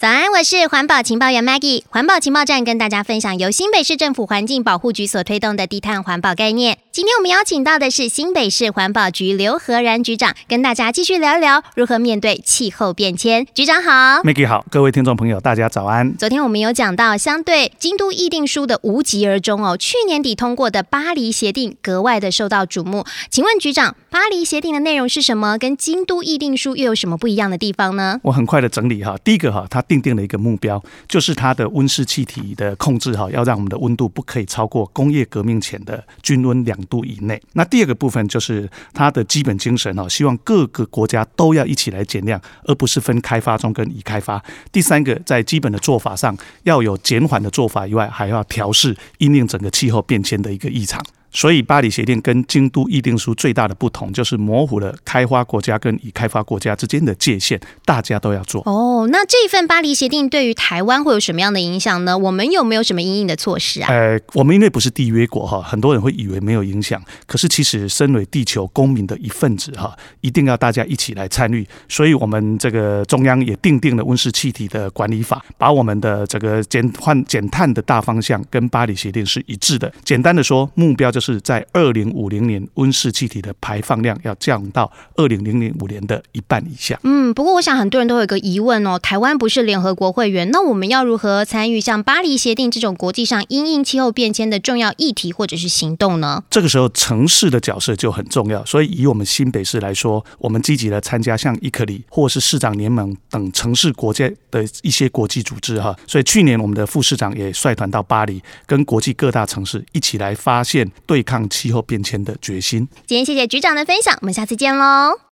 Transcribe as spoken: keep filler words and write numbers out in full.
早安，我是环保情报员 Maggie。环保情报站跟大家分享由新北市政府环境保护局所推动的低碳环保概念。今天我们邀请到的是新北市环保局刘和然局长，跟大家继续聊一聊如何面对气候变迁。局长好。 Maggie 好，各位听众朋友大家早安。 昨天我们有讲到，相对京都议定书的无疾而终哦，去年底通过的巴黎协定格外的受到瞩目。请问局长，巴黎协定的内容是什么？跟京都议定书又有什么不一样的地方呢？ 我很快的整理哈，第一个哈，它定定了一个目标，就是它的温室气体的控制哈，要让我们的温度不可以超过工业革命前的均温两度以内。那第二个部分就是它的基本精神哈，希望各个国家都要一起来减量，而不是分开发中跟已开发。第三个，在基本的做法上要有减缓的做法以外，还要调适因应整个气候变迁的一个异常。所以巴黎协定跟京都议定书最大的不同，就是模糊了开发国家跟已开发国家之间的界限，大家都要做。 哦，那这份巴黎协定对于台湾会有什么样的影响呢？我们有没有什么因应的措施啊？ 呃，我们因为不是缔约国哈，很多人会以为没有影响，可是其实身为地球公民的一份子哈，一定要大家一起来参与。所以我们这个中央也订定了温室气体的管理法，把我们的这个减缓减碳的大方向跟巴黎协定是一致的。简单的说，目标就是是在二零五零年温室气体的排放量要降到二零零五年的一半以下。 嗯，不过我想很多人都有一个疑问哦，台湾不是联合国会员，那我们要如何参与像巴黎协定这种国际上因应气候变迁的重要议题或者是行动呢？ 这个时候城市的角色就很重要，所以以我们新北市来说，我们积极的参加像伊克里或是市长联盟等城市国家的一些国际组织哈。所以去年我们的副市长也率团到巴黎，跟国际各大城市一起来发现对抗气候变迁的决心。 今天谢谢局长的分享，我们下次见喽。